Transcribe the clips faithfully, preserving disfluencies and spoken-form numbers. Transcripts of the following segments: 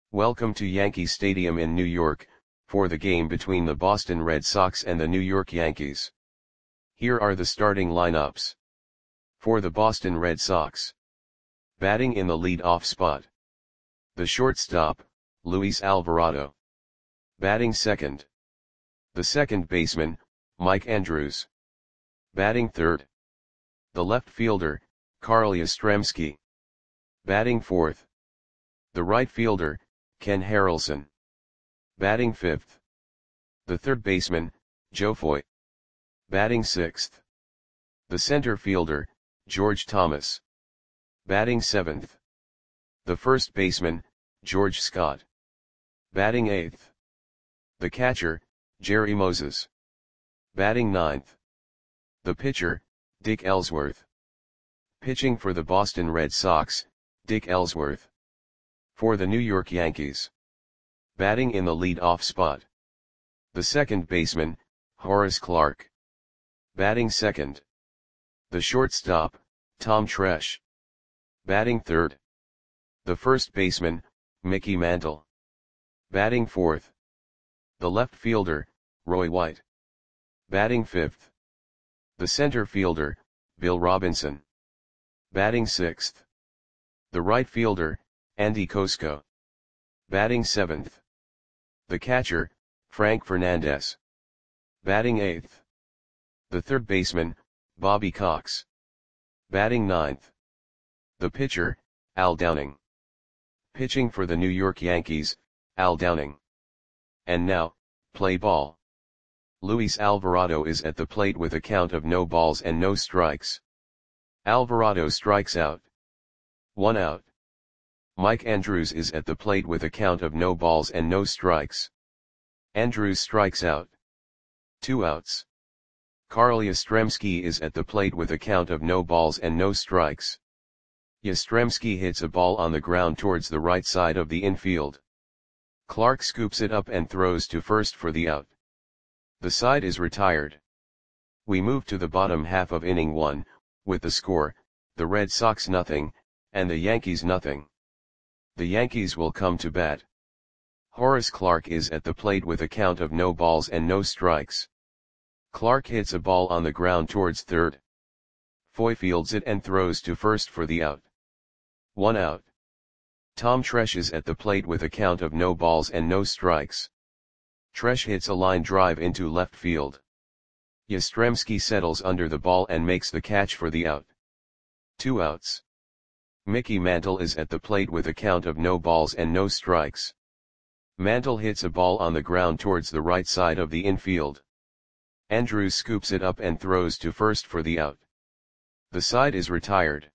Welcome to Yankee Stadium in New York, for the game between the Boston Red Sox and the New York Yankees. Here are the starting lineups. For the Boston Red Sox. Batting in the lead-off spot. The shortstop, Luis Alvarado. Batting second. The second baseman, Mike Andrews. Batting third. The left fielder, Carl Yastrzemski. Batting fourth. The right fielder, Ken Harrelson. Batting fifth. The third baseman, Joe Foy. Batting sixth. The center fielder, George Thomas. Batting seventh. The first baseman, George Scott. Batting eighth. The catcher, Jerry Moses. Batting ninth. The pitcher, Dick Ellsworth. Pitching for the Boston Red Sox, Dick Ellsworth. For the New York Yankees. Batting in the lead-off spot. The second baseman, Horace Clarke. Batting second. The shortstop, Tom Tresh. Batting third. The first baseman, Mickey Mantle. Batting fourth. The left fielder, Roy White. Batting fifth. The center fielder, Bill Robinson. Batting sixth. The right fielder, Andy Kosko. Batting seventh. The catcher, Frank Fernandez. Batting eighth. The third baseman, Bobby Cox. Batting ninth. The pitcher, Al Downing. Pitching for the New York Yankees, Al Downing. And now, play ball. Luis Alvarado is at the plate with a count of no balls and no strikes. Alvarado strikes out. One out. Mike Andrews is at the plate with a count of no balls and no strikes. Andrews strikes out. Two outs. Carl Yastrzemski is at the plate with a count of no balls and no strikes. Yastrzemski hits a ball on the ground towards the right side of the infield. Clarke scoops it up and throws to first for the out. The side is retired. We move to the bottom half of inning one, with the score, the Red Sox nothing, and the Yankees nothing. The Yankees will come to bat. Horace Clarke is at the plate with a count of no balls and no strikes. Clarke hits a ball on the ground towards third. Foy fields it and throws to first for the out. One out. Tom Tresh is at the plate with a count of no balls and no strikes. Tresh hits a line drive into left field. Yastrzemski settles under the ball and makes the catch for the out. Two outs. Mickey Mantle is at the plate with a count of no balls and no strikes. Mantle hits a ball on the ground towards the right side of the infield. Andrews scoops it up and throws to first for the out. The side is retired.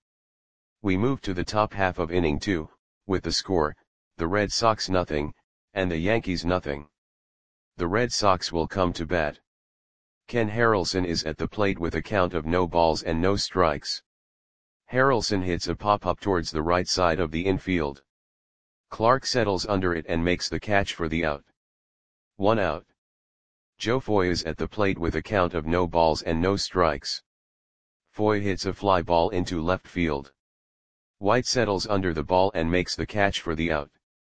We move to the top half of inning two, with the score, the Red Sox nothing, and the Yankees nothing. The Red Sox will come to bat. Ken Harrelson is at the plate with a count of no balls and no strikes. Harrelson hits a pop-up towards the right side of the infield. Clarke settles under it and makes the catch for the out. One out. Joe Foy is at the plate with a count of no balls and no strikes. Foy hits a fly ball into left field. White settles under the ball and makes the catch for the out.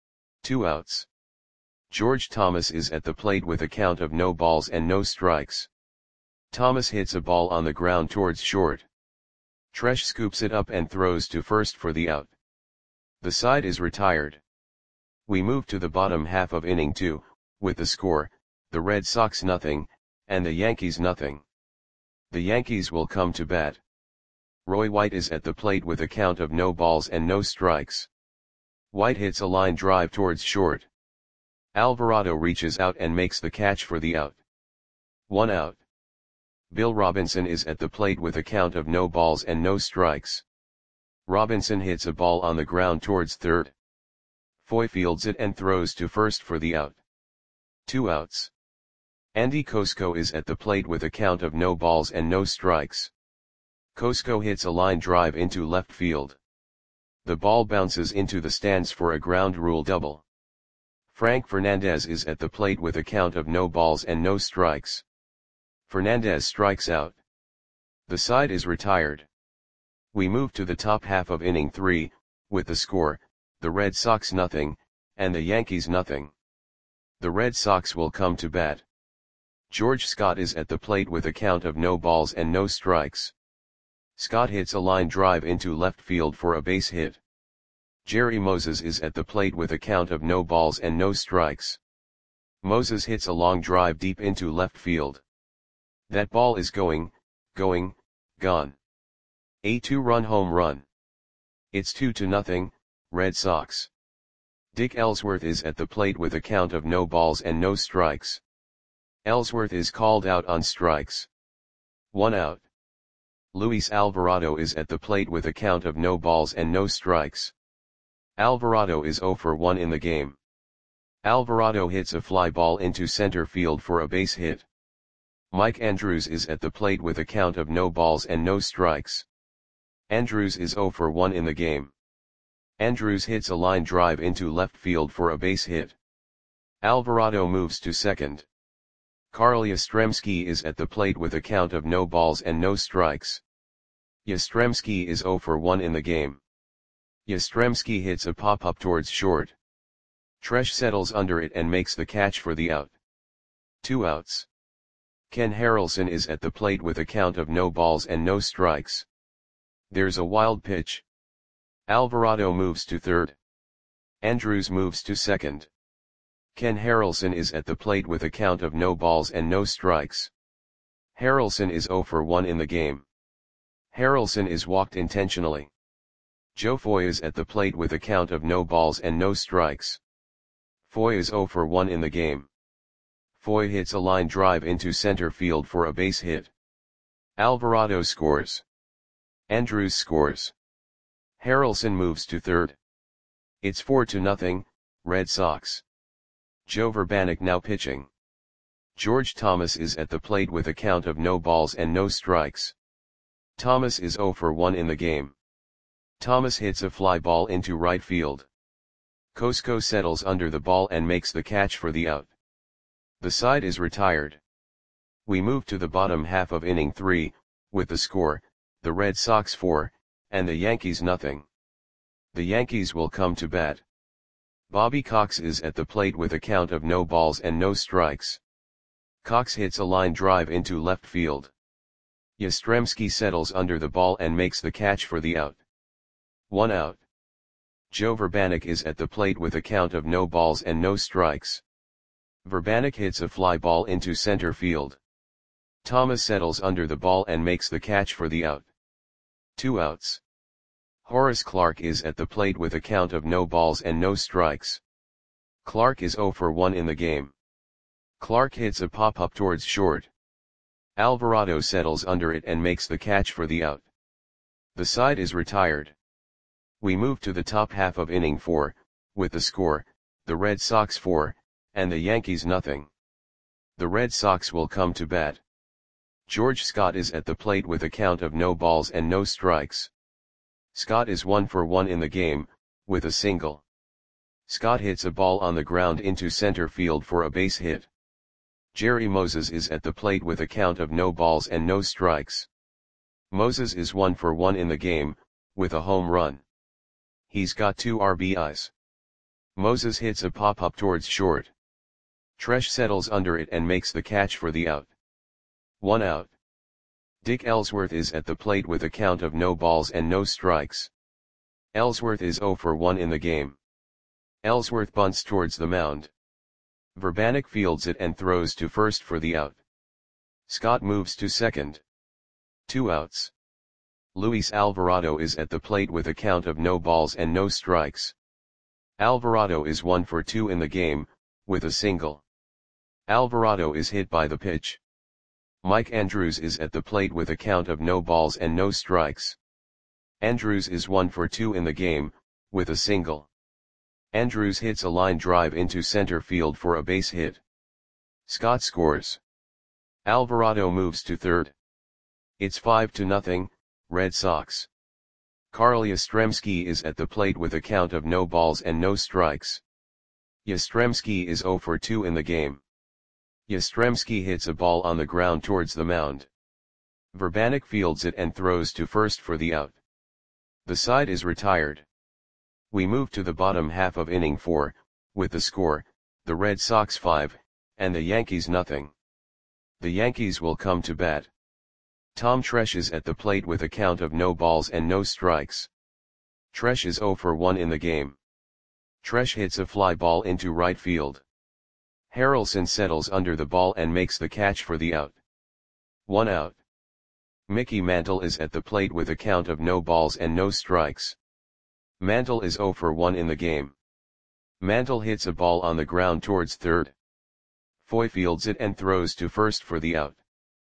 Two outs. George Thomas is at the plate with a count of no balls and no strikes. Thomas hits a ball on the ground towards short. Tresh scoops it up and throws to first for the out. The side is retired. We move to the bottom half of inning two, with the score, the Red Sox nothing, and the Yankees nothing. The Yankees will come to bat. Roy White is at the plate with a count of no balls and no strikes. White hits a line drive towards short. Alvarado reaches out and makes the catch for the out. One out. Bill Robinson is at the plate with a count of no balls and no strikes. Robinson hits a ball on the ground towards third. Foy fields it and throws to first for the out. Two outs. Andy Kosko is at the plate with a count of no balls and no strikes. Kosko hits a line drive into left field. The ball bounces into the stands for a ground rule double. Frank Fernandez is at the plate with a count of no balls and no strikes. Fernandez strikes out. The side is retired. We move to the top half of inning three, with the score, the Red Sox nothing, and the Yankees nothing. The Red Sox will come to bat. George Scott is at the plate with a count of no balls and no strikes. Scott hits a line drive into left field for a base hit. Jerry Moses is at the plate with a count of no balls and no strikes. Moses hits a long drive deep into left field. That ball is going, going, gone. A two-run home run. It's two to nothing, Red Sox. Dick Ellsworth is at the plate with a count of no balls and no strikes. Ellsworth is called out on strikes. One out. Luis Alvarado is at the plate with a count of no balls and no strikes. Alvarado is zero for one in the game. Alvarado hits a fly ball into center field for a base hit. Mike Andrews is at the plate with a count of no balls and no strikes. Andrews is zero for one in the game. Andrews hits a line drive into left field for a base hit. Alvarado moves to second. Carl Yastrzemski is at the plate with a count of no balls and no strikes. Yastrzemski is zero for one in the game. Yastrzemski hits a pop-up towards short. Tresh settles under it and makes the catch for the out. Two outs. Ken Harrelson is at the plate with a count of no balls and no strikes. There's a wild pitch. Alvarado moves to third. Andrews moves to second. Ken Harrelson is at the plate with a count of no balls and no strikes. Harrelson is zero for one in the game. Harrelson is walked intentionally. Joe Foy is at the plate with a count of no balls and no strikes. Foy is zero for one in the game. Foy hits a line drive into center field for a base hit. Alvarado scores. Andrews scores. Harrelson moves to third. It's four to nothing, Red Sox. Joe Vrbanek now pitching. George Thomas is at the plate with a count of no balls and no strikes. Thomas is zero for one in the game. Thomas hits a fly ball into right field. Cosco settles under the ball and makes the catch for the out. The side is retired. We move to the bottom half of inning three, with the score, the Red Sox four, and the Yankees nothing. The Yankees will come to bat. Bobby Cox is at the plate with a count of no balls and no strikes. Cox hits a line drive into left field. Yastrzemski settles under the ball and makes the catch for the out. One out. Joe Vrbanek is at the plate with a count of no balls and no strikes. Vrbanek hits a fly ball into center field. Thomas settles under the ball and makes the catch for the out. Two outs. Horace Clarke is at the plate with a count of no balls and no strikes. Clarke is zero for one in the game. Clarke hits a pop-up towards short. Alvarado settles under it and makes the catch for the out. The side is retired. We move to the top half of inning four, with the score, the Red Sox four, and the Yankees nothing. The Red Sox will come to bat. George Scott is at the plate with a count of no balls and no strikes. Scott is one for one in the game, with a single. Scott hits a ball on the ground into center field for a base hit. Jerry Moses is at the plate with a count of no balls and no strikes. Moses is one for one in the game, with a home run. He's got two R B Is. Moses hits a pop-up towards short. Tresh settles under it and makes the catch for the out. One out. Dick Ellsworth is at the plate with a count of no balls and no strikes. Ellsworth is zero for one in the game. Ellsworth bunts towards the mound. Vrbanek fields it and throws to first for the out. Scott moves to second. Two outs. Luis Alvarado is at the plate with a count of no balls and no strikes. Alvarado is one for two in the game, with a single. Alvarado is hit by the pitch. Mike Andrews is at the plate with a count of no balls and no strikes. Andrews is one for two in the game, with a single. Andrews hits a line drive into center field for a base hit. Scott scores. Alvarado moves to third. It's five to nothing, Red Sox. Carl Yastrzemski is at the plate with a count of no balls and no strikes. Yastrzemski is zero for two in the game. Yastrzemski hits a ball on the ground towards the mound. Vrbanek fields it and throws to first for the out. The side is retired. We move to the bottom half of inning four, with the score, the Red Sox five, and the Yankees nothing. The Yankees will come to bat. Tom Tresh is at the plate with a count of no balls and no strikes. Tresh is zero for one in the game. Tresh hits a fly ball into right field. Harrelson settles under the ball and makes the catch for the out. One out. Mickey Mantle is at the plate with a count of no balls and no strikes. Mantle is zero for one in the game. Mantle hits a ball on the ground towards third. Foy fields it and throws to first for the out.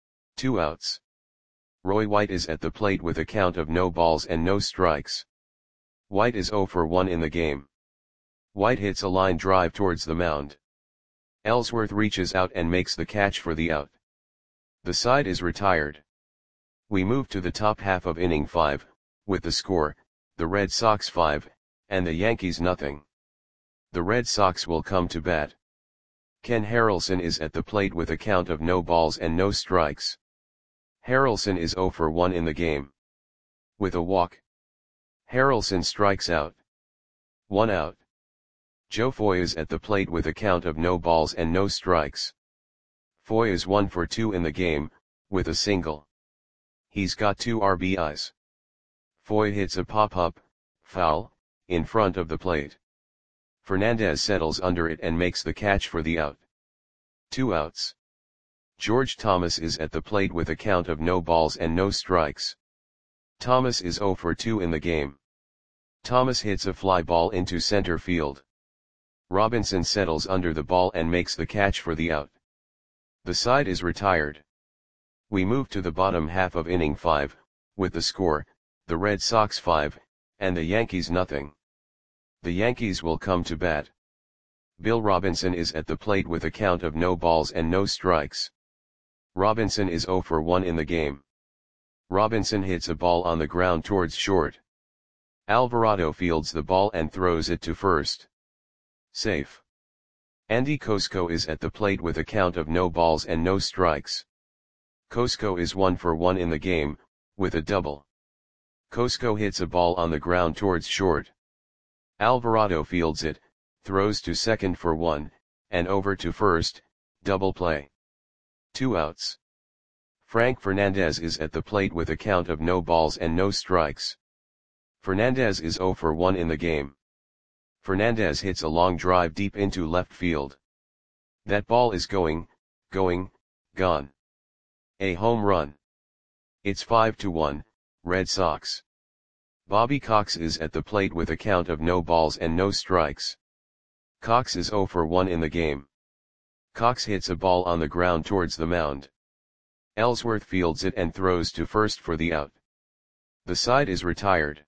Two outs. Roy White is at the plate with a count of no balls and no strikes. White is zero for one in the game. White hits a line drive towards the mound. Ellsworth reaches out and makes the catch for the out. The side is retired. We move to the top half of inning five, with the score, the Red Sox five, and the Yankees nothing. The Red Sox will come to bat. Ken Harrelson is at the plate with a count of no balls and no strikes. Harrelson is zero for one in the game. With a walk. Harrelson strikes out. One out. Joe Foy is at the plate with a count of no balls and no strikes. Foy is one for two in the game, with a single. He's got two R B Is. Foy hits a pop-up, foul, in front of the plate. Fernandez settles under it and makes the catch for the out. Two outs. George Thomas is at the plate with a count of no balls and no strikes. Thomas is zero for two in the game. Thomas hits a fly ball into center field. Robinson settles under the ball and makes the catch for the out. The side is retired. We move to the bottom half of inning five, with the score, the Red Sox five, and the Yankees nothing. The Yankees will come to bat. Bill Robinson is at the plate with a count of no balls and no strikes. Robinson is zero for one in the game. Robinson hits a ball on the ground towards short. Alvarado fields the ball and throws it to first. Safe. Andy Cosco is at the plate with a count of no balls and no strikes. Cosco is one for one in the game, with a double. Cosco hits a ball on the ground towards short. Alvarado fields it, throws to second for one, and over to first, double play. Two outs. Frank Fernandez is at the plate with a count of no balls and no strikes. Fernandez is zero for one in the game. Fernandez hits a long drive deep into left field. That ball is going, going, gone. A home run. It's five to one, Red Sox. Bobby Cox is at the plate with a count of no balls and no strikes. Cox is zero for one in the game. Cox hits a ball on the ground towards the mound. Ellsworth fields it and throws to first for the out. The side is retired.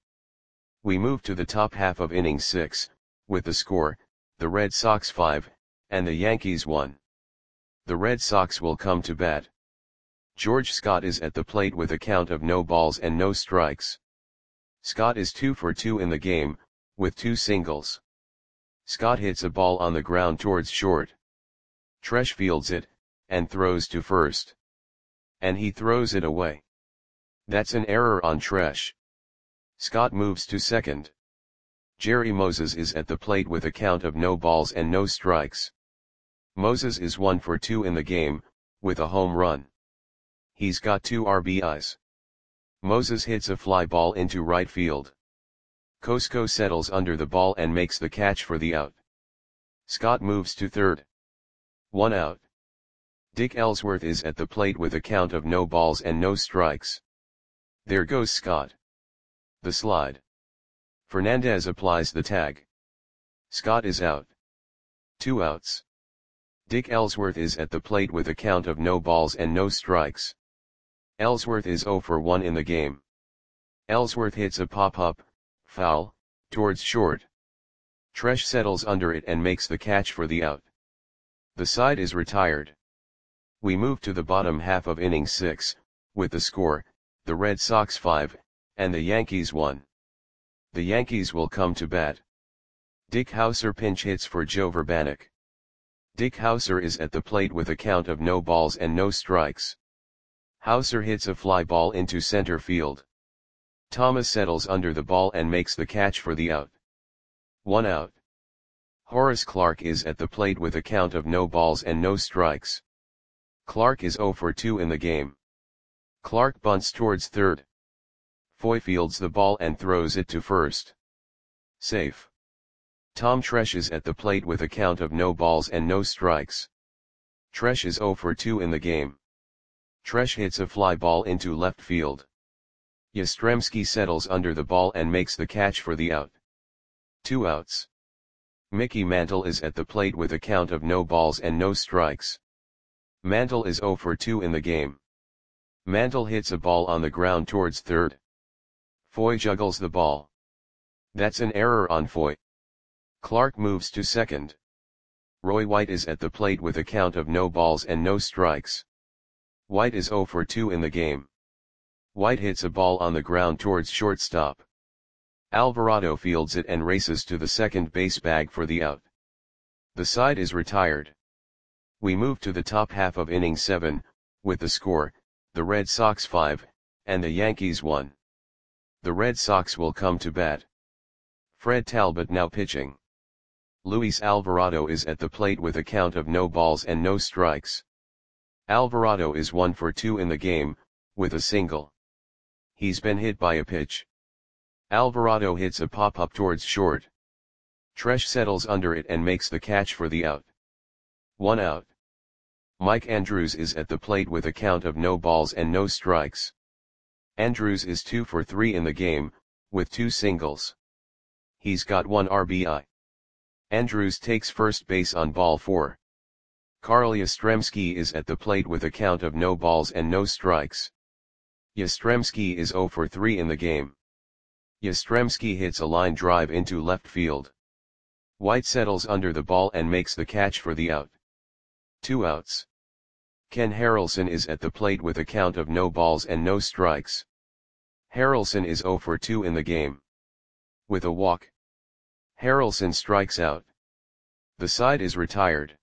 We move to the top half of inning six, with the score, the Red Sox five, and the Yankees one. The Red Sox will come to bat. George Scott is at the plate with a count of no balls and no strikes. Scott is two for two in the game, with two singles. Scott hits a ball on the ground towards short. Tresh fields it, and throws to first. And he throws it away. That's an error on Tresh. Scott moves to second. Jerry Moses is at the plate with a count of no balls and no strikes. Moses is one for two in the game, with a home run. He's got two R B Is. Moses hits a fly ball into right field. Cosco settles under the ball and makes the catch for the out. Scott moves to third. One out. Dick Ellsworth is at the plate with a count of no balls and no strikes. There goes Scott. The slide. Fernandez applies the tag. Scott is out. Two outs. Dick Ellsworth is at the plate with a count of no balls and no strikes. Ellsworth is zero for one in the game. Ellsworth hits a pop-up, foul, towards short. Tresh settles under it and makes the catch for the out. The side is retired. We move to the bottom half of inning six, with the score, the Red Sox five, and the Yankees one. The Yankees will come to bat. Dick Hauser pinch hits for Joe Vrbanek. Dick Hauser is at the plate with a count of no balls and no strikes. Hauser hits a fly ball into center field. Thomas settles under the ball and makes the catch for the out. One out. Horace Clarke is at the plate with a count of no balls and no strikes. Clarke is oh for two in the game. Clarke bunts towards third. Foy fields the ball and throws it to first. Safe. Tom Tresh is at the plate with a count of no balls and no strikes. Tresh is oh for two in the game. Tresh hits a fly ball into left field. Yastrzemski settles under the ball and makes the catch for the out. Two outs. Mickey Mantle is at the plate with a count of no balls and no strikes. Mantle is oh for two in the game. Mantle hits a ball on the ground towards third. Foy juggles the ball. That's an error on Foy. Clarke moves to second. Roy White is at the plate with a count of no balls and no strikes. White is oh for two in the game. White hits a ball on the ground towards shortstop. Alvarado fields it and races to the second base bag for the out. The side is retired. We move to the top half of inning seven, with the score, the Red Sox five, and the Yankees one. The Red Sox will come to bat. Fred Talbot now pitching. Luis Alvarado is at the plate with a count of no balls and no strikes. Alvarado is one for two in the game, with a single. He's been hit by a pitch. Alvarado hits a pop-up towards short. Tresh settles under it and makes the catch for the out. One out. Mike Andrews is at the plate with a count of no balls and no strikes. Andrews is two for three in the game, with two singles. He's got one R B I. Andrews takes first base on ball four. Carl Yastrzemski is at the plate with a count of no balls and no strikes. Yastrzemski is oh for three in the game. Yastrzemski hits a line drive into left field. White settles under the ball and makes the catch for the out. Two outs. Ken Harrelson is at the plate with a count of no balls and no strikes. Harrelson is oh for two in the game. With a walk. Harrelson strikes out. The side is retired.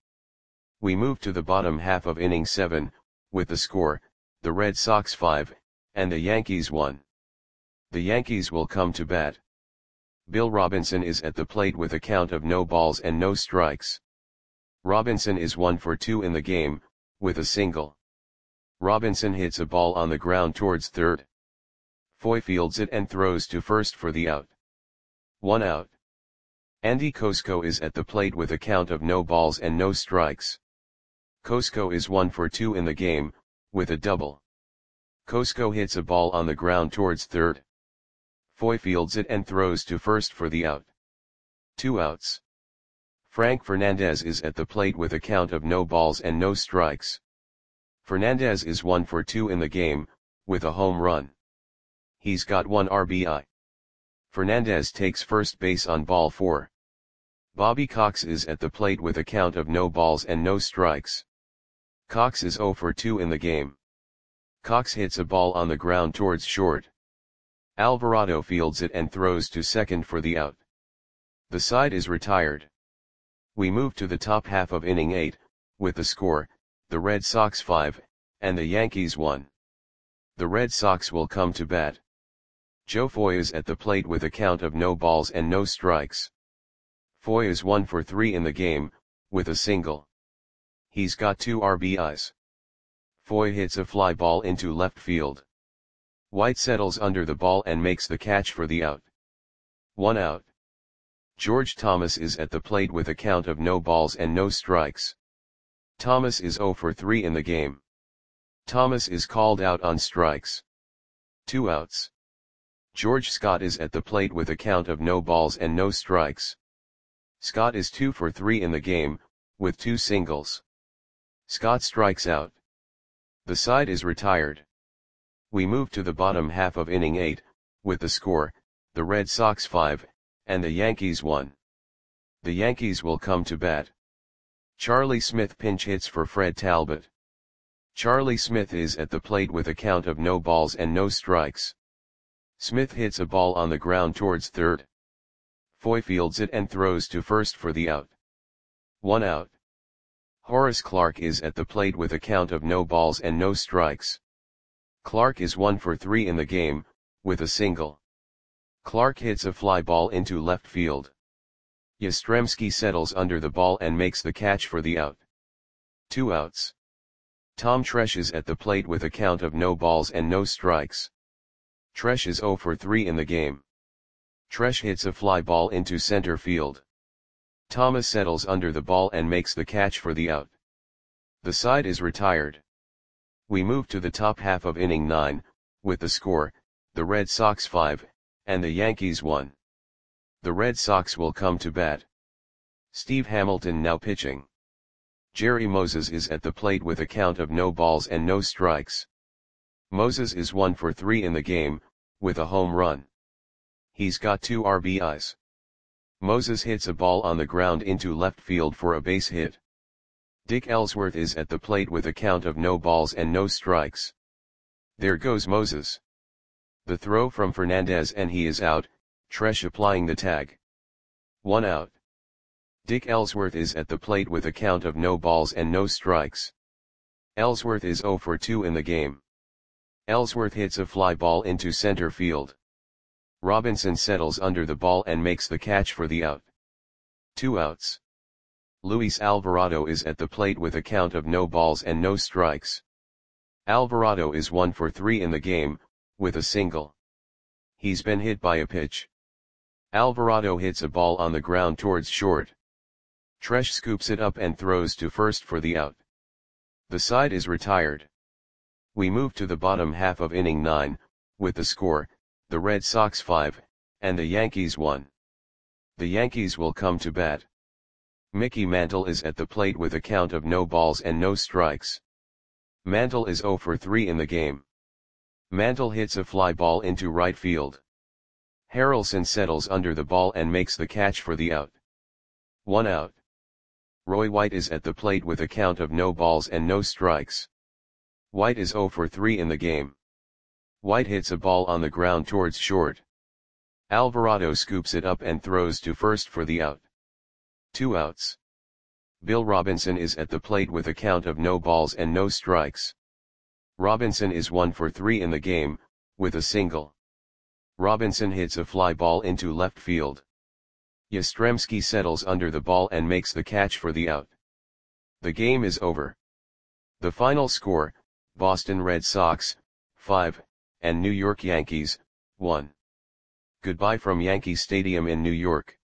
We move to the bottom half of inning seven, with the score, the Red Sox five, and the Yankees one. The Yankees will come to bat. Bill Robinson is at the plate with a count of no balls and no strikes. Robinson is one for two in the game, with a single. Robinson hits a ball on the ground towards third. Foy fields it and throws to first for the out. One out. Andy Kosko is at the plate with a count of no balls and no strikes. Kosko is one for two in the game, with a double. Kosko hits a ball on the ground towards third. Foy fields it and throws to first for the out. Two outs. Frank Fernandez is at the plate with a count of no balls and no strikes. Fernandez is one for two in the game, with a home run. He's got one R B I. Fernandez takes first base on ball four. Bobby Cox is at the plate with a count of no balls and no strikes. Cox is oh for two in the game. Cox hits a ball on the ground towards short. Alvarado fields it and throws to second for the out. The side is retired. We move to the top half of inning eight, with the score, the Red Sox five, and the Yankees one. The Red Sox will come to bat. Joe Foy is at the plate with a count of no balls and no strikes. Foy is one for three in the game, with a single. He's got two R B Is. Foy hits a fly ball into left field. White settles under the ball and makes the catch for the out. One out. George Thomas is at the plate with a count of no balls and no strikes. Thomas is oh for three in the game. Thomas is called out on strikes. Two outs. George Scott is at the plate with a count of no balls and no strikes. Scott is two for three in the game, with two singles. Scott strikes out. The side is retired. We move to the bottom half of inning eight, with the score, the Red Sox five, and the Yankees one. The Yankees will come to bat. Charlie Smith pinch hits for Fred Talbot. Charlie Smith is at the plate with a count of no balls and no strikes. Smith hits a ball on the ground towards third. Foy fields it and throws to first for the out. One out. Horace Clarke is at the plate with a count of no balls and no strikes. Clarke is one for three in the game, with a single. Clarke hits a fly ball into left field. Yastrzemski settles under the ball and makes the catch for the out. Two outs. Tom Tresh is at the plate with a count of no balls and no strikes. Tresh is zero for three in the game. Tresh hits a fly ball into center field. Thomas settles under the ball and makes the catch for the out. The side is retired. We move to the top half of inning nine, with the score, the Red Sox five, and the Yankees one. The Red Sox will come to bat. Steve Hamilton now pitching. Jerry Moses is at the plate with a count of no balls and no strikes. Moses is one for three in the game, with a home run. He's got two R B Is. Moses hits a ball on the ground into left field for a base hit. Dick Ellsworth is at the plate with a count of no balls and no strikes. There goes Moses. The throw from Fernandez and he is out, Tresh applying the tag. One out. Dick Ellsworth is at the plate with a count of no balls and no strikes. Ellsworth is zero for two in the game. Ellsworth hits a fly ball into center field. Robinson settles under the ball and makes the catch for the out. Two outs. Luis Alvarado is at the plate with a count of no balls and no strikes. Alvarado is one for three in the game, with a single. He's been hit by a pitch. Alvarado hits a ball on the ground towards short. Tresh scoops it up and throws to first for the out. The side is retired. We move to the bottom half of inning nine, with the score, the Red Sox five, and the Yankees one. The Yankees will come to bat. Mickey Mantle is at the plate with a count of no balls and no strikes. Mantle is zero for three in the game. Mantle hits a fly ball into right field. Harrelson settles under the ball and makes the catch for the out. One out. Roy White is at the plate with a count of no balls and no strikes. White is zero for three in the game. White hits a ball on the ground towards short. Alvarado scoops it up and throws to first for the out. Two outs. Bill Robinson is at the plate with a count of no balls and no strikes. Robinson is one for three in the game, with a single. Robinson hits a fly ball into left field. Yastrzemski settles under the ball and makes the catch for the out. The game is over. The final score, Boston Red Sox, five, and New York Yankees, one. Goodbye from Yankee Stadium in New York.